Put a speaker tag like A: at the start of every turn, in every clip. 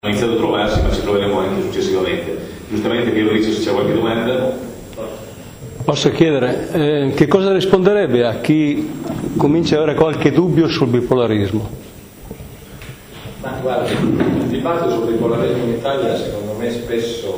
A: Hanno iniziato a trovarsi, ma ci troveremo anche successivamente. Giustamente Piero dice se c'è qualche domanda.
B: Posso chiedere, che cosa risponderebbe a chi comincia ad avere qualche dubbio sul bipolarismo?
C: Ma guarda, il dibattito sul bipolarismo in Italia secondo me spesso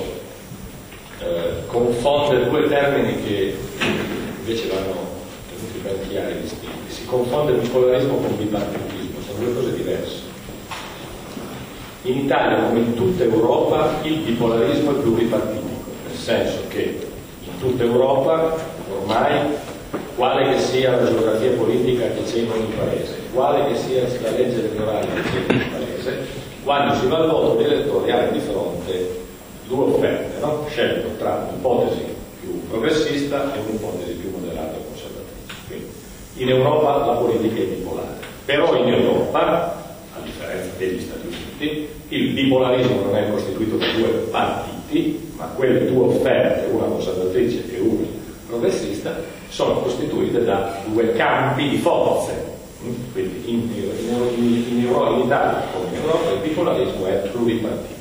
C: confonde due termini che invece vanno tenuti ben chiari e distinti. Si confonde il bipolarismo con il bipartitismo, sono due cose diverse. In Italia, come in tutta Europa, il bipolarismo è pluripartitico, nel senso che in tutta Europa ormai, quale che sia la geografia politica che c'è in ogni paese, quale che sia la legge elettorale che c'è in ogni paese, quando si va al voto gli elettori hanno di fronte due offerte, no? Scelgono tra un'ipotesi più progressista e un'ipotesi più moderata o conservatrice. Quindi, in Europa la politica è bipolare, però in Europa, a differenza degli Stati Uniti, il bipolarismo non è costituito da due partiti, ma quelle due offerte, una conservatrice e una progressista, sono costituite da due campi di forze. Quindi in Italia come in Europa il bipolarismo è pluripartitico.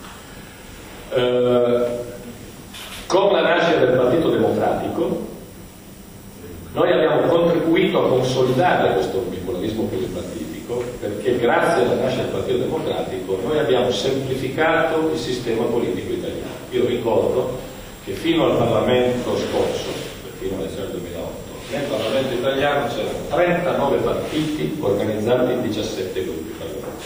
C: Con la nascita del Partito Democratico noi abbiamo contribuito a consolidare questo bipolarismo pluripartitico, perché grazie alla nascita del Partito Democratico noi abbiamo semplificato il sistema politico italiano. Io ricordo che fino al Parlamento scorso, fino all'elezione del 2008, nel Parlamento italiano c'erano 39 partiti organizzati in 17 gruppi parlamentari.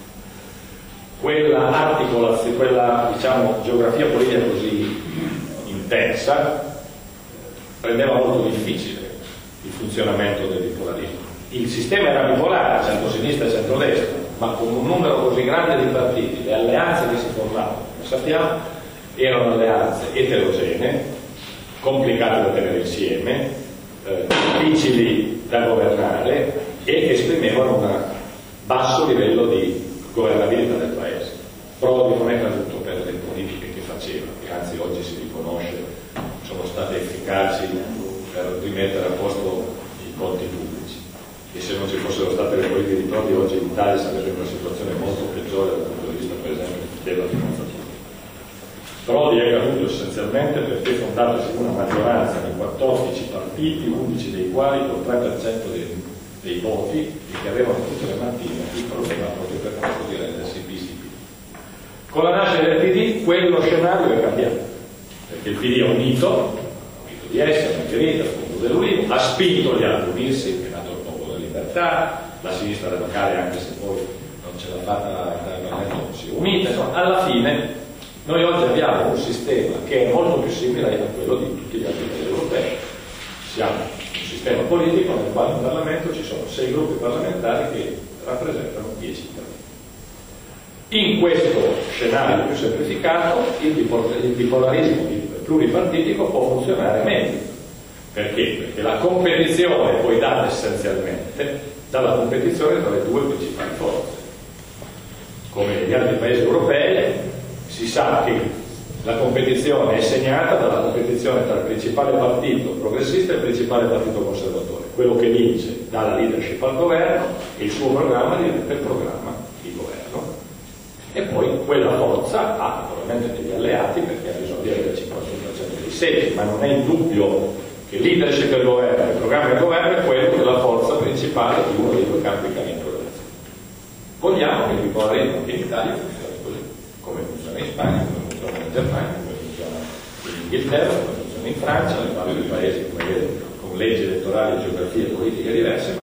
C: Quella diciamo, geografia politica così intensa rendeva molto difficile il funzionamento del bipolarismo. Il sistema era bipolare, centro-sinistra e centro-destra, ma con un numero così grande di partiti, le alleanze che si formavano, come sappiamo, erano alleanze eterogenee, complicate da tenere insieme, difficili da governare e esprimevano un basso livello di governabilità del paese. Prodi non è caduto per le politiche che faceva, che anzi oggi si riconosce sono state efficaci per rimettere a posto i conti pubblici, e se non ci fossero state le politiche di Prodi oggi l'Italia sarebbe in una situazione molto peggiore dal punto di vista per esempio della finanza pubblica. Prodi è caduto essenzialmente perché fondatosi una maggioranza di 14 partiti, 11 dei quali con 3% dei voti, e che avevano tutte le mattine il problema proprio per questo di rendersi visibili. Con la nascita del PD quello scenario è cambiato, perché il PD è unito di essere, Margherita, il punto dell'Ulivo, ha spinto gli altri a unirsi, è nato il Popolo della Libertà, la sinistra radicale, anche se poi non ce l'ha fatta non si è unita, insomma, alla fine noi oggi abbiamo un sistema che è molto più simile a quello di tutti gli altri paesi europei. Siamo un sistema politico nel quale in Parlamento ci sono 6 gruppi parlamentari che rappresentano 10 partiti. In questo scenario più semplificato il bipolarismo pluripartitico può funzionare meglio. Perché? Perché la competizione è poi data essenzialmente dalla competizione tra le due principali forze. Come negli altri paesi europei si sa che la competizione è segnata dalla competizione tra il principale partito progressista e il principale partito conservatore. Quello che vince dà la leadership al governo e il suo programma diventa il programma di governo. E poi quella forza ha naturalmente degli alleati, perché ha bisogno di avere il 51% dei seggi, ma non è in dubbio che il leadership del governo, il programma del governo è quello della forza principale di uno dei due campi che ha vinto le elezioni. Vogliamo che il bipolarismo anche in Italia funzioni così, come funziona in Spagna, come funziona in Germania, come funziona in Inghilterra, come funziona in Francia, nel quale i paesi come vede, con leggi elettorali e geografie politiche diverse.